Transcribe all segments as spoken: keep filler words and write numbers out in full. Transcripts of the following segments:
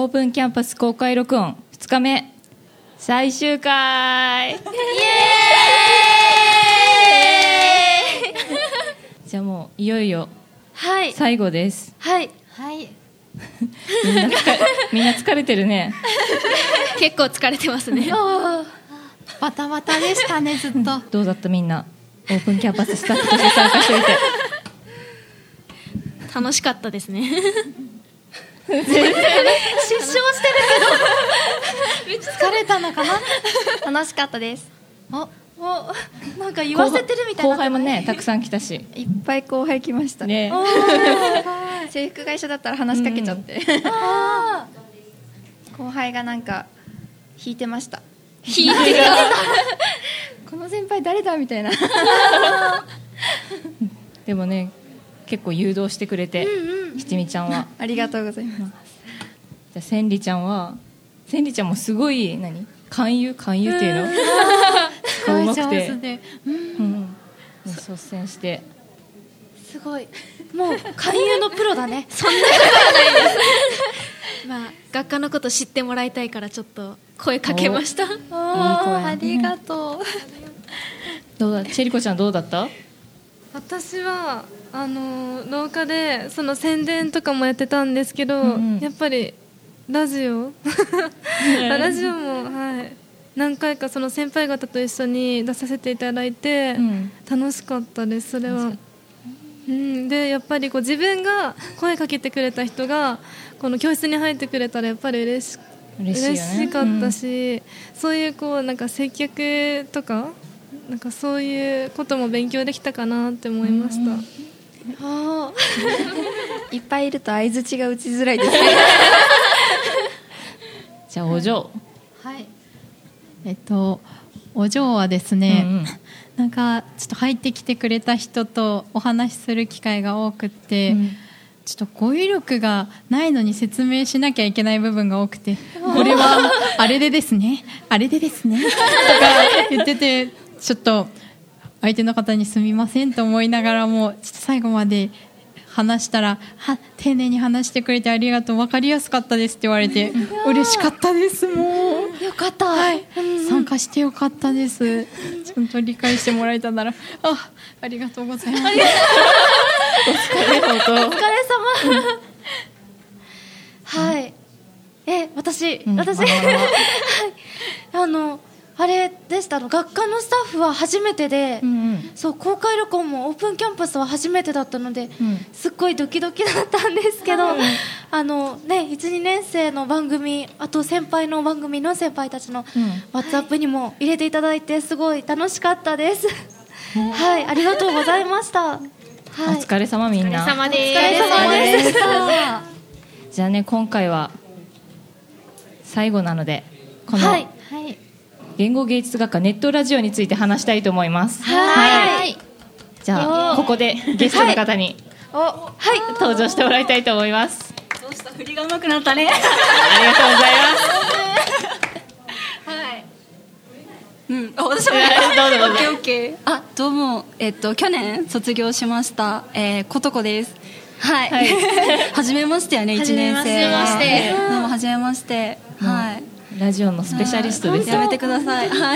ープンキャンパス公開録音ふつかめ最終回イエーイじゃあもういよいよ最後です。 はいはい、 みんな疲れ、みんな疲れてるね。 結構疲れてますね。 バタバタでしたねずっと。 どうだったみんな、オープンキャンパススタッフとして参加しておいて。 楽しかったですね。 全然失笑してるけど疲れたのかな。 楽しかったです。 おお、なんか言わせてるみたいな。 後輩もねたくさん来たし、 いっぱい後輩来ましたね。制服会社だったら話しかけちゃって、うん、後輩がなんか引いてました。 引いてこの先輩誰だみたいな。 でもね結構誘導してくれて、うんうん、七味ちゃんはありがとうございます。 じゃあ千里ちゃんは千里ちゃんもすごい何勧誘勧誘っていうのすごい上手で、 うんうん、率先してすごいもう勧誘のプロだね。 そんなことはないです。まあ学科のこと知ってもらいたいからちょっと声かけました。 いい声。ありがとう。 どうだチェリコちゃんどうだった？ 私はあの廊下でその宣伝とかもやってたんですけど、うんうん、やっぱりラジオラジオも、はい、何回かその先輩方と一緒に出させていただいて、うん、楽しかったですそれは、うん、でやっぱりこう自分が声かけてくれた人がこの教室に入ってくれたらやっぱり嬉し嬉しいよね、嬉しかったし、うん、そういうこうなんか接客とかなんかそういうことも勉強できたかなって思いました、うん、 あいっぱいいると相づちが打ちづらいですね。 じゃあお嬢、 はい、えっとお嬢はですね、うんうん、なんかちょっと入ってきてくれた人とお話しする機会が多くて、うん、ちょっと語彙力がないのに説明しなきゃいけない部分が多くて、これはあれでですねあれでですねとか言ってて、ちょっと相手の方にすみませんと思いながらもちょっと最後まで話したら、は丁寧に話してくれてありがとう、分かりやすかったですって言われて嬉しかったです。もうよかった、 はい、参加してよかったです。ちゃんと理解してもらえたなら あ, ありがとうございます。お疲れ本当お疲れ様。はい、え私、うん、私、はい、あのあれでした。学科のスタッフは初めてで、うんうん、そう公開録音もオープンキャンパスは初めてだったので、うん、すっごいドキドキだったんですけど、うん、あのね、いち、にねん生の番組、あと先輩の番組の先輩たちのワッツアップにも入れていただいてすごい楽しかったです、うん、はい、ありがとうございました、はい、 お疲れ様みんな。 お疲れ様です。 お疲れ様でした。 じゃあね、今回は最後なのでこの、はいはい、言語芸術学科ネットラジオについて話したいと思います。 はい、はい、 じゃあここでゲストの方に、 はい、 登場してもらいたいと思います。 どうした、振りが上手くなったね。 ありがとうございます。はい。うん、あ、私もどうぞどうぞ。 オッケーオッケー。あ、どうも、えっと去年卒業しました、えー、ことこです。はい。はい、初めましてやね、一年生。 初めまして。 どうも初めまして。はい。 ラジオのスペシャリストです。 やめてください。はい。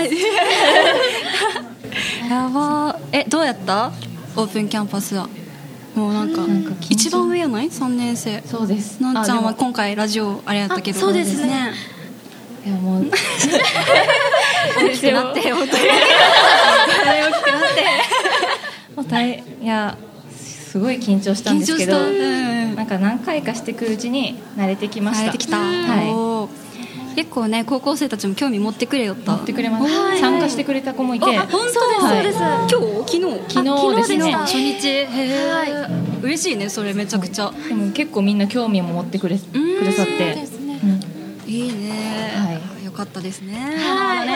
やば。え、どうやった？オープンキャンパスは。もうなんか、なんか一番上やない？三年生。 そうです。 なんちゃんは今回ラジオあれやったけど。 そうですね。 いやもう大きくなって本当に。大きくなって。 もう大いやすごい緊張したんですけど、うん、なんか何回かしていくうちに慣れてきました。 慣れてきた。はい。結構ね、高校生たちも興味持ってくれよった。 持ってくれます。参加してくれた子もいて。 あ、本当です、そうです。今日、昨日、 昨日ですね。 初日。へえ。嬉しいね、それめちゃくちゃ。 でも結構みんな興味も持ってくれくださって。 いいね。はい。よかったですね。 はい。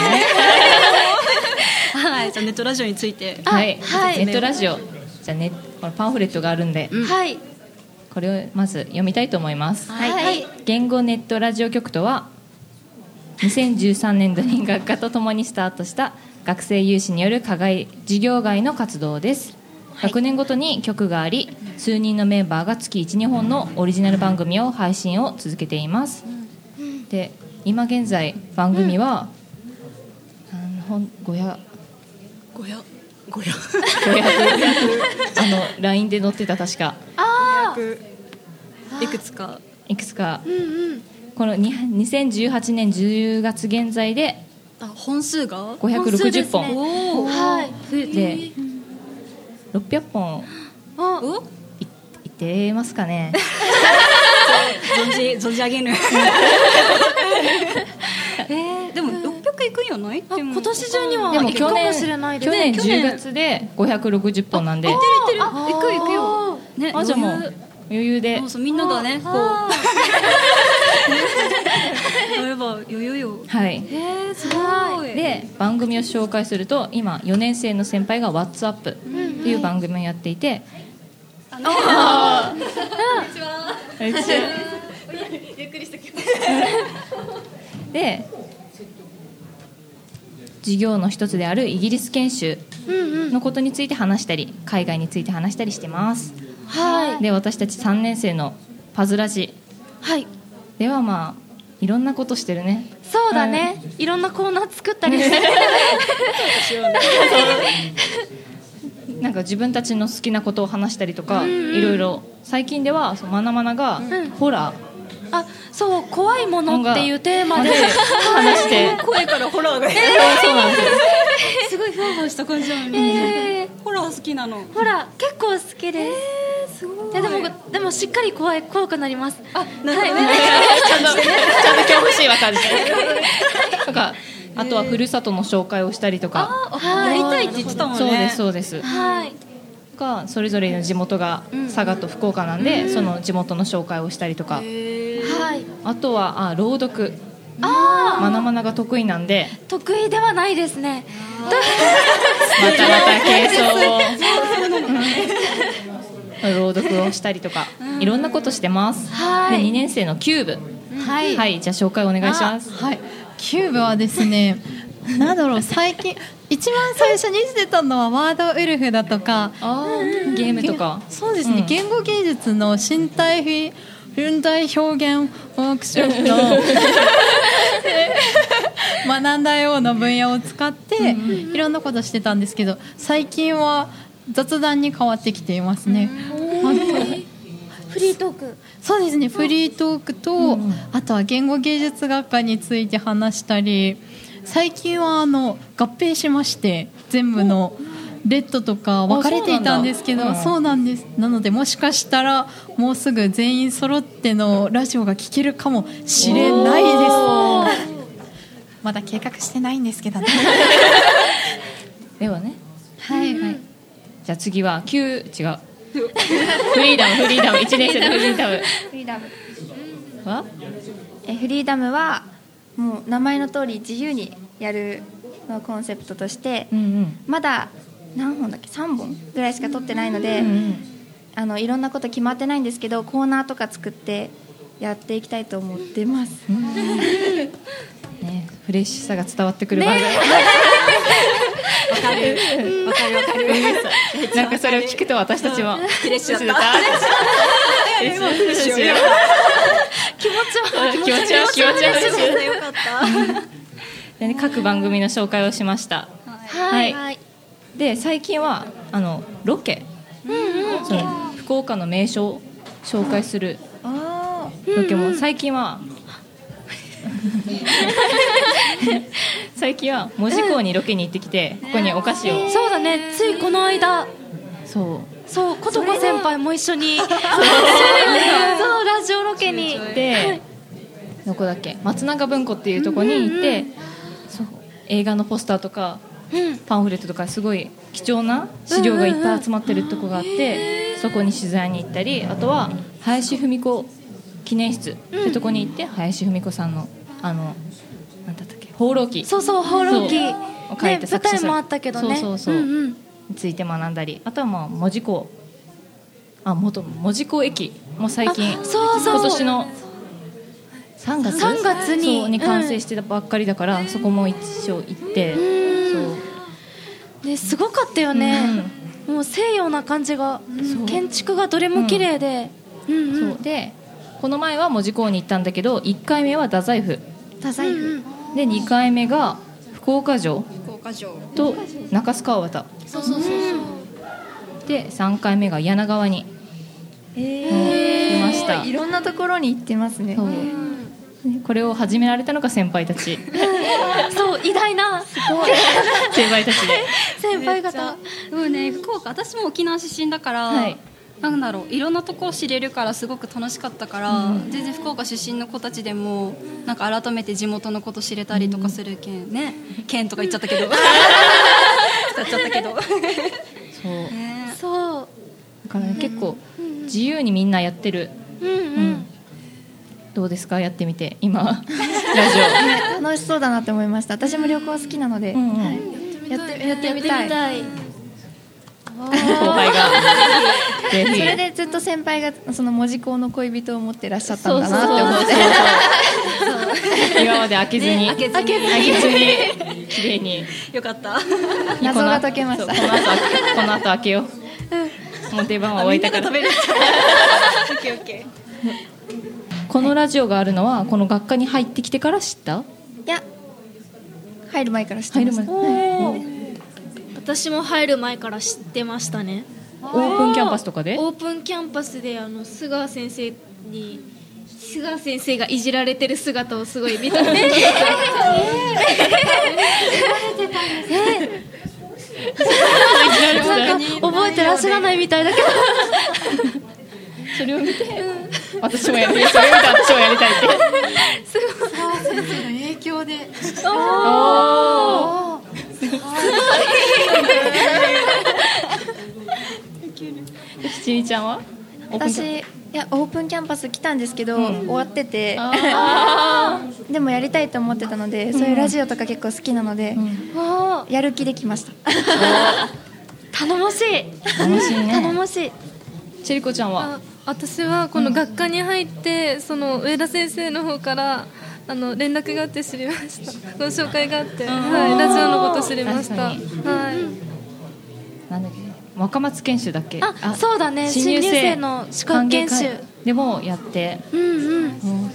はい。じゃあネットラジオについて。 はい。ネットラジオ。じゃあね、このパンフレットがあるんで。 はい。 これをまず読みたいと思います。 はい。 言語ネットラジオ局とはにせんじゅうさんねん度に学科とともにスタートした学生有志による課外授業外の活動です。学年ごとに局があり、数人のメンバーが月いち、にほんのオリジナル番組を配信を続けています。 で今現在番組は、うん、ほんごひゃくごひゃくごひゃくあの ライン で載ってた確かあいくつかいくつか、 うんうん、 このにせんじゅうはちねんじゅうがつ現在であ本数がごひゃくろくじゅっぽん、 ね、おはいでろっぴゃっぽんおいいってますかね存じ存じ上げぬえー、でもろっぴゃくいくんやない？でも今年中にはでも行くかもしれないです去年じゅうがつでごひゃくろくじゅっぽんなんで、 行ってる行ってる、行く行くよ、ね、 あじゃあもう余裕でそうそうみんながねこうやれば余裕よ。 はい、 えー、すごい。 で番組を紹介すると今よねん生の先輩が WhatsApp っていう番組をやっていて、 ああこんにちはゆっくりしてきますで授業の一つであるイギリス研修のことについて話したり海外について話したりしてます。 はい。 で私たちさんねん生のパズラジはいではまあいろんなことしてるね。 そうだね、はい、いろんなコーナー作ったりしてなんか自分たちの好きなことを話したりとか、うんうん、いろいろ最近ではそのマナマナが、うん、ホラーあそう怖いものっていうテーマで話して声からホラーが、えー、 そうなんですよすごいふわふわした感じなのに、えー、ホラー好きなの。 ホラー結構好きです、えー、すごい。いやでもでもしっかり怖い怖くなります。 あなるほど、ね、 はい、ちゃんとちゃんと恐怖心は感じてとかあとはふるさとの紹介をしたりとか、 あやりたいって言ってたもんね。 そうですそうです、 はい、 がそれぞれの地元が佐賀と福岡なんで、うん、その地元の紹介をしたりとか、はい、あとはあ朗読、あマナマナが得意なんで。 得意ではないですね。 またまた軽装を朗読をしたりとかいろんなことしてます。でにねん生のキューブ、はい、はい、じゃあ紹介お願いします。 はい、キューブはですねなんだろう最近一番最初に出たのはワードウルフだとかあゲームとかそうですね、うん、言語芸術の身体非現代表現ワークショップの学んだような分野を使っていろんなことしてたんですけど最近は雑談に変わってきていますね。 フリートークそうですねフリートークと、うん、あとは言語芸術学科について話したり最近はあの合併しまして全部のレッドとか分かれていたんですけど、そうなんだ、うん、そうなんです。なのでもしかしたらもうすぐ全員揃ってのラジオが聴けるかもしれないです。まだ計画してないんですけどねではねはい、はい、 じゃあ次はきゅう違うフリーダムフリーダムいちねん生のフリーダムフリーダムはえフリーダムはもう名前の通り自由にやるのコンセプトとして、うんうん、まだ何本だっけさんぼんぐらいしか撮ってないので、うんうん、あのいろんなこと決まってないんですけどコーナーとか作ってやっていきたいと思ってます、ね、 フレッシュさが伝わってくる番組、ね、 わかるわかるわかるなんかそれを聞くと私たちもフレッシュだった気持ちは気持ちは気持ちは気持ちはよかったで、ね、各番組の紹介をしました。 はい、はい、 で最近はあのロケ、うんうん、その福岡の名所を紹介するロケも最近は最近は門司港にロケに行ってきてここにお菓子を、 そうだねついこの間そうそう琴子先輩も一緒にそうラジオロケに行ってどこだっけ松永文庫っていうところに行って、うんうんうん、そう映画のポスターとか、うん、パンフレットとかすごい貴重な資料がいっぱい集まってるとこがあって、うんうんうん、そこに取材に行ったりあとは林芙美子記念室ってとこに行って、うん、林芙美子さんのあのなんだったっけ放浪記そうそう放浪記を書いて作者さ、ね、舞台もあったけどねそうそうそう、うんうん、について学んだりあとはまあ門司港あ元門司港駅も最近そうそう今年のさんがつ、 さんがつ に, そうに完成してたばっかりだから、うん、そこも一緒行ってそう、ね、すごかったよね、うん、もう西洋な感じが、うん、建築がどれも綺麗で、うんうんうん、 そうでこの前は門司港に行ったんだけど、いっかいめは太宰府太宰府で、にかいめが福岡城福岡城と中須川端、 そうそうそうそう、 でさんかいめが柳川にえ来ました。 いろんなところに行ってますね。 そうこれを始められたのが先輩たちそう偉大な先輩たちで先輩方。 でもね、福岡、私も沖縄出身だから、はい、なんだろう、いろんなところ知れるからすごく楽しかったから、うん、全然福岡出身の子たちでもなんか改めて地元のこと知れたりとかするけんね、県とか言っちゃったけど使っちゃったけどそう、 ね、 そうだから、ね、結構自由にみんなやってる、 うんうんうん、 どうですか、やってみて今ラジオ楽しそうだなって思いました。私も旅行好きなので、うんうん、やってやってみたい。 後輩がぜひそれでずっと先輩がその門司港の恋人を持ってらっしゃったんだなって思って今まで開けずに開けずに綺麗によかった謎が解けました。 この後この後開けよう、うん、もう出番は終えたからこのラジオがあるのはこの学科に入ってきてから知った？ いや入る前から知ってました。 私も入る前から知ってましたね。 オープンキャンパスとかで？ オープンキャンパスであの須川先生に須川先生がいじられてる姿をすごい見たんですけど覚えてらっしゃらないみたいだけどそれを見て、うん、私もやりたい、それを見て私もやりたいってすごい須川先生の影響でおーすごい七味ちゃんは？ 私いやオープンキャンパス来たんですけど、うん、終わっててでもやりたいと思ってたので、うん、そういうラジオとか結構好きなので、うん、やる気できました頼もしい楽しいね頼もしい。 チェリコちゃんは？ 私はこの学科に入って、うん、その上田先生の方からあの連絡があって知りました。ご紹介があって、はい、ラジオのこと知りました。はい、 なんだっけ、若松研修だっけ？ あ、あそうだね、新入生の資格研修でもやって、 うんうん、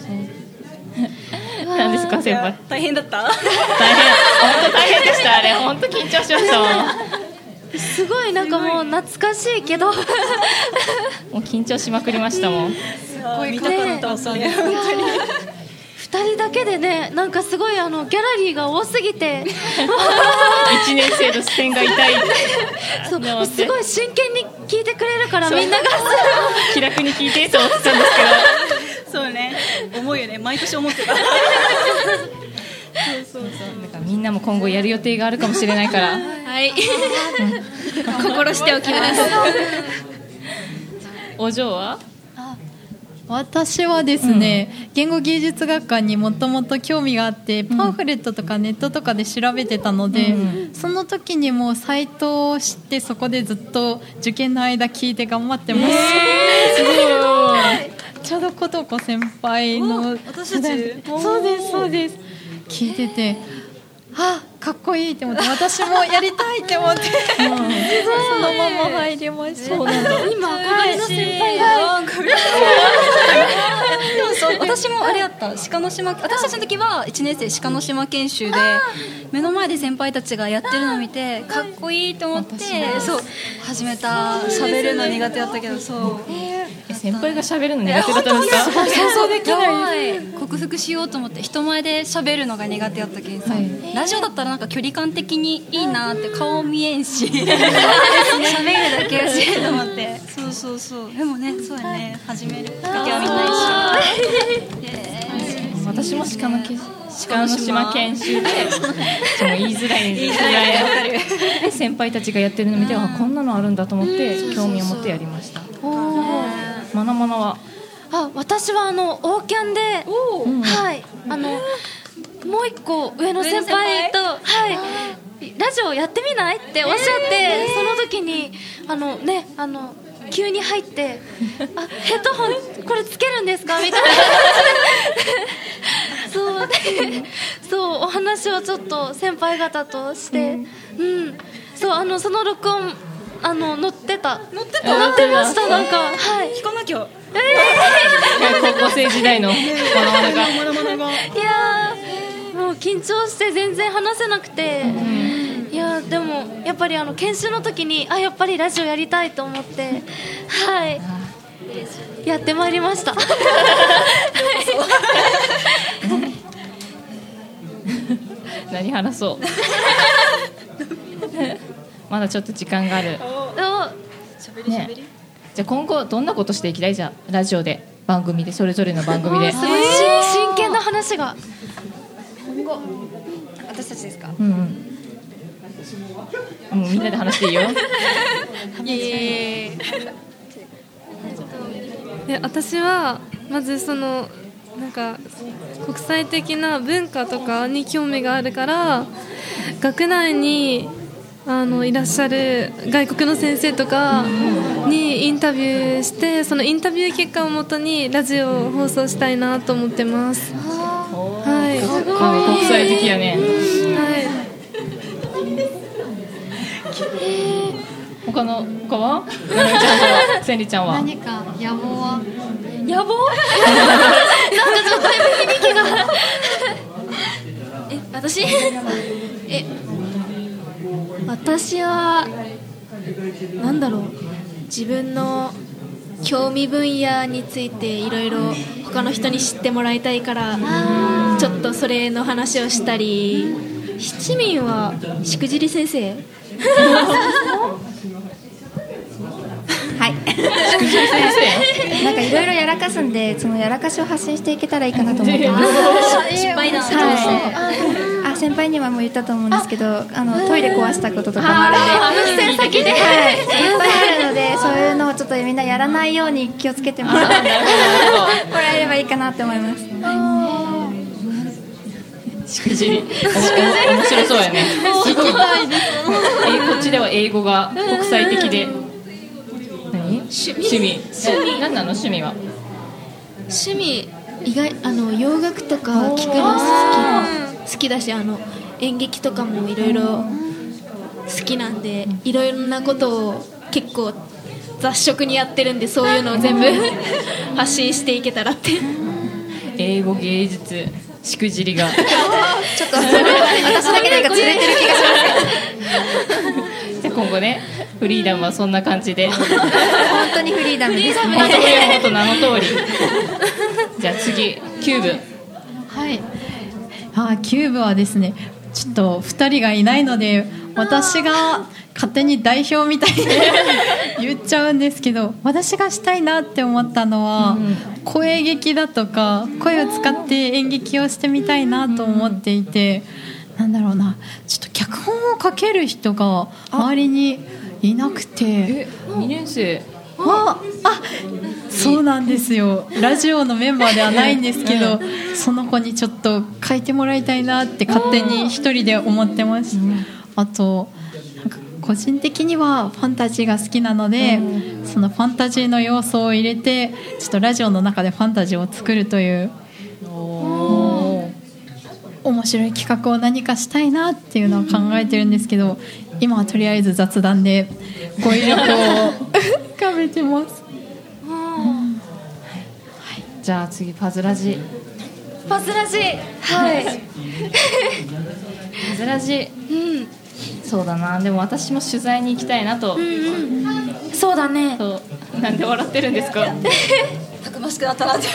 何ですか先輩？ 大変だった？大変、本当大変でした。あれ本当緊張しましたもんすごいなんかもう懐かしいけどもう緊張しまくりましたもん。 すごい見たかったそれ本当にふたりだけでね、なんかすごいあのギャラリーが多すぎていちねん生の視線が痛いそうすごい真剣に聞いてくれるからみんなが気楽に聞いてと思ってたんですけどそうね、思うよね、毎年思ってたそうそうそう、だからみんなも今後やる予定があるかもしれないからはい心しておきますお嬢は？ 私はですね、うん、言語芸術学科にもともと興味があってパンフレットとかネットとかで調べてたので、うん、その時にもうサイトを知ってそこでずっと受験の間聞いて頑張ってます、えー、すごいちょうど琴子先輩の私たちそうですそうです聞いててあかっこいいって思って私もやりたいって思ってそのまま入りました。そうなんだ。 今憧れの先輩が私もあれやった鹿の島、私たちの時はいちねん生鹿の島研修で目の前で先輩たちがやってるのを見てかっこいいと思ってそう始めた。喋るの苦手だったけどそう先輩が喋るの苦手だったんですか？ 想像できない。克服しようと思って人前で喋るのが苦手だったけどさ、はい、ラジオだったらなんか距離感的にいいなって顔見えんし喋るだけがしると思ってそうそうそうでもねそうやね始めるきっかけはみんないし私も鹿の鹿の島研修で言いづらい言いづらいで先輩たちがやってるのを見てあこんなのあるんだと思って興味を持ってやりました。まなまなは？ あ私はあのオーキャンで、はいあのもう一個上の先輩とはいラジオやってみないっておっしゃって、えー、その時にあのねあの急に入ってあヘッドホンこれつけるんですかみたいなそうでそうお話をちょっと先輩方として、うん、うん、そうあのその録音あの乗ってた乗ってた乗ってましたなんかはい聞かなきゃ高校生時代のまなまながいやーもう緊張して全然話せなくて、うん、いやでもやっぱりあの研修の時にあやっぱりラジオやりたいと思ってはいやってまいりました何話そうまだちょっと時間がある、ね、じゃあ今後どんなことしていきたい？じゃあラジオで番組でそれぞれの番組で、えー、 真剣な話が今後私たちですか？ うん、うん、みんなで話していいよイエーイで私はまずそのなんか国際的な文化とかに興味があるから学内にあのいらっしゃる外国の先生とかにインタビューしてそのインタビュー結果をもとにラジオを放送したいなと思ってます。はい、 すごい国際的やね。 はい他の他は？なるみちゃんとせんりちゃんは何か野望は？ 野望？なんかちょっとだいぶ響きがえ、私？え、私はなんだろう自分の興味分野についていろいろ他の人に知ってもらいたいからちょっとそれの話をしたり七味はしくじり先生はいしくじり先生なんかいろいろやらかすんでそのやらかしを発信していけたらいいかなと思ってます失敗だ、 はい、あ先輩にはもう言ったと思うんですけどあのトイレ壊したこととかもあるんで無線先で、 はい、いっぱいあるのでそういうのをちょっとみんなやらないように気をつけてもらってもらえればいいかなと思います。 しくじり面白そうやねすごいこっちでは英語が国際的で何趣味趣味何なの趣味は趣味意外あの洋楽とか聞くの好き好きだしあの演劇とかもいろいろ好きなんでいろいろなことを結構雑食にやってるんでそういうのを全部発信していけたらって英語芸術しくじりがちょっと私だけなんかずれてる気がしますじゃあ今後ねフリーダムはそんな感じで本当にフリーダムですね本当に本当名の通りじゃあ次キューブはいあキューブはですねちょっとふたりがいないので私が勝手に代表みたいに言っちゃうんですけど私がしたいなって思ったのは、うん、声劇だとか声を使って演劇をしてみたいなと思っていて、うん、なんだろうなちょっと脚本を書ける人が周りにいなくてえにねん生ああそうなんですよラジオのメンバーではないんですけどその子にちょっと書いてもらいたいなって勝手に一人で思ってます、うん、あとなんか個人的にはファンタジーが好きなので、うん、そのファンタジーの要素を入れてちょっとラジオの中でファンタジーを作るというお面白い企画を何かしたいなっていうのを考えてるんですけど今はとりあえず雑談で語彙力を深めてます、うんはい、 じゃあ次パズラジパズラジはいパズラジ、うん、そうだなでも私も取材に行きたいなと、うんうん、 そうだねそうなんで笑ってるんですかたくましくなったなって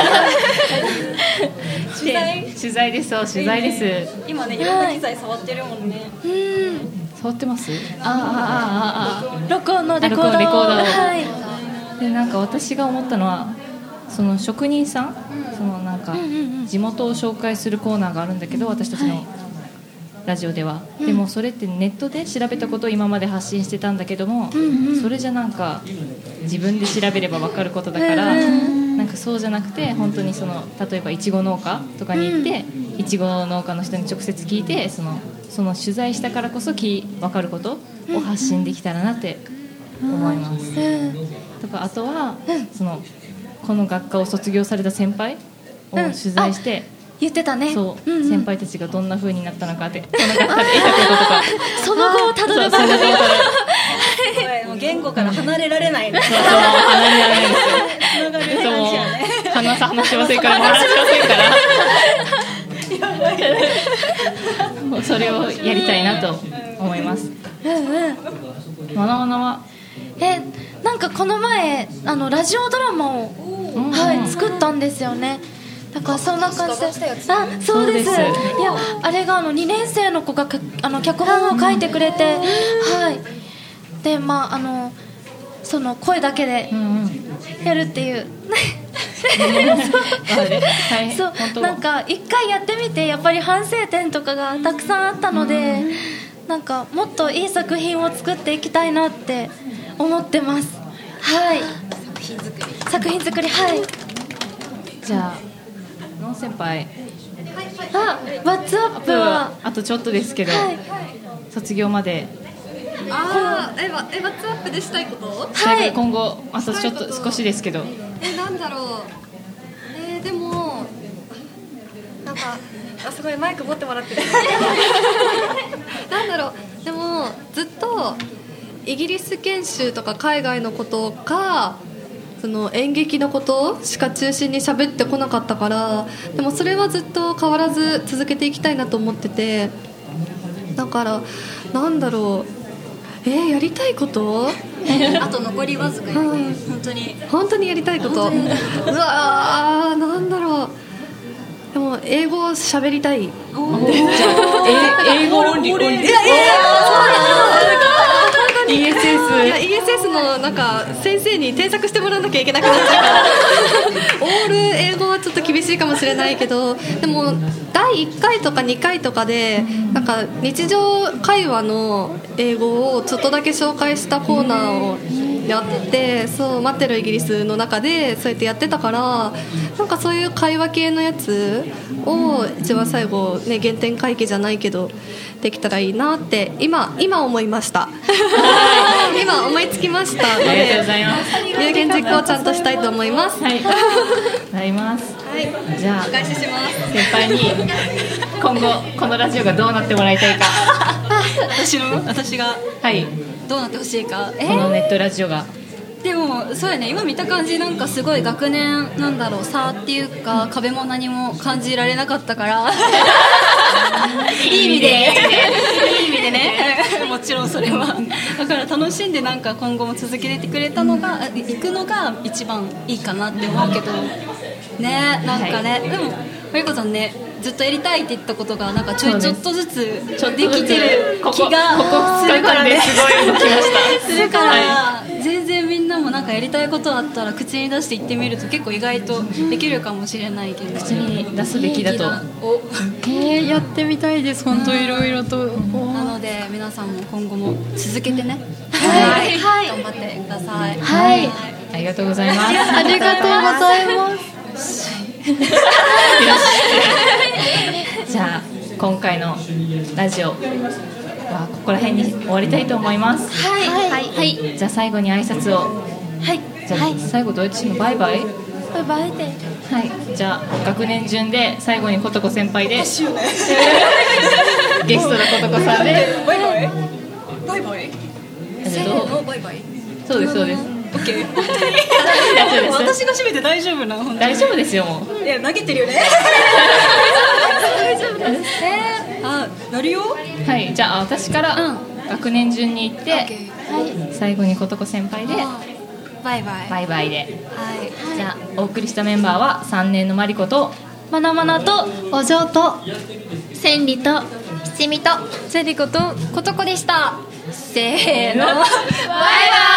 取材取材ですそう取材です、えー、今ねいろんな機材触ってるもんね、 はい、うん触ってますああああああ録音のレコーダーをレコーダーを、 はい、 でなんか私が思ったのはその職人さん、うん、そのなんか地元を紹介するコーナーがあるんだけど私たちのラジオでは、はい、でもそれってネットで調べたことを今まで発信してたんだけども、うんうん、それじゃなんか自分で調べれば分かることだから、うん、なんかそうじゃなくて本当にその例えばいちご農家とかに行っていちご農家の人に直接聞いてそのその取材したからこそ分かることを発信できたらなって思います、うん、とかあとは、うん、そのこの学科を卒業された先輩を取材して、 うん言ってたねそう、うんうん、先輩たちがどんな風になったのかってこの学科で得たこととかその後をたどる番組もう言語から離れられない、ね、 そうそう離れられないんですよ話し話しませんから話しませんからもうそれをやりたいなと思います。 うんうん。 まなまなはえ、なんかこの前あのラジオドラマを、はい、作ったんですよね。だからそんな感じで、あ、そうです。いや、あれがあのにねん生の子があの脚本を書いてくれて、はい。で、まああのその声だけでやるっていう。そう、なんか一回やってみてやっぱり反省点とかがたくさんあったので、なんかもっといい作品を作っていきたいなって思ってます。はい。作品作り。作品作り、はい。 じゃあのん先輩、 あ、ワッツアップはあとちょっとですけど、はい、卒業まで。 あー、え、わ、え、ワッツアップでしたいこと？ はい。今後あとちょっと少しですけど。 え、なんだろう。えー、でもなんかあ、すごいマイク持ってもらってる。なんだろう。でもずっとイギリス研修とか海外のことか。その演劇のことしか中心に喋ってこなかったから、でもそれはずっと変わらず続けていきたいなと思ってて、だからなんだろう、えー、やりたいことあと残りわずか、うん、本当に本当にやりたいことうわー、なんだろう、でも英語を喋りたい。 英語論理論理。いやいやいや、イーエスエスいや イーエスエス のなんか先生に添削してもらわなきゃいけなくなっちゃうからオール英語はちょっと厳しいかもしれないけど、でもだいいっかいとかにかいとかでなんか日常会話の英語をちょっとだけ紹介したコーナーをやって、そう待ってるイギリスの中でそうやってやってたから、なんかそういう会話系のやつを一番最後ね、原点回帰じゃないけどできたらいいなって今今思いました今思いつきましたので、 ありがとうございます。 有言実行ちゃんとしたいと思います。 はい、なります。 はい、 じゃあお返しします。 先輩に今後このラジオがどうなってもらいたいか私の私がはいどうなってほしいか、 このネットラジオが。 でもそうやね、今見た感じなんかすごい学年なんだろう差っていうか壁も何も感じられなかったからいい意味でいい意味でねもちろんそれはだから楽しんでなんか今後も続けてくれたのが行くのが一番いいかなって思うけどね、なんかね、はい、でもマリコさんね、ずっとやりたいって言ったことがなんかちょいちょっとずつできてる気がするからね、 すごい動きましたするから、はい、全然みんなもなんかやりたいことあったら口に出して言ってみると結構意外とできるかもしれないけど、 口に出すべきだと。 おえー、やってみたいです本当いろいろと。 なので皆さんも今後も続けてね、 はい、はい、 頑張ってください。 はい、 ありがとうございます。 ありがとうございます。 じゃあ今回のラジオはここら辺に終わりたいと思います。 はいはいはい。 じゃあ最後に挨拶を。 はい。 じゃあ最後どうやってしのバイバイ。 バイバイで。 はい。じゃあ学年順で最後にことこ先輩で。ゲストのことこさんで。 バイバイ。バイバイ。 せーのバイバイ。 そうですそうです。 オッケー。 私が締めて大丈夫な？ 大丈夫ですよもう。 いや投げてるよね。大丈夫です。えー、あ、なるよ。 はい、じゃあ私から学年順に行って、はい、最後にことこ先輩でバイバイバイバイで。 はい。 じゃあお送りしたメンバーはさんねんのマリコとマナマナとお嬢と千里と七味とセリコとことこでした。 せーのバイバイ。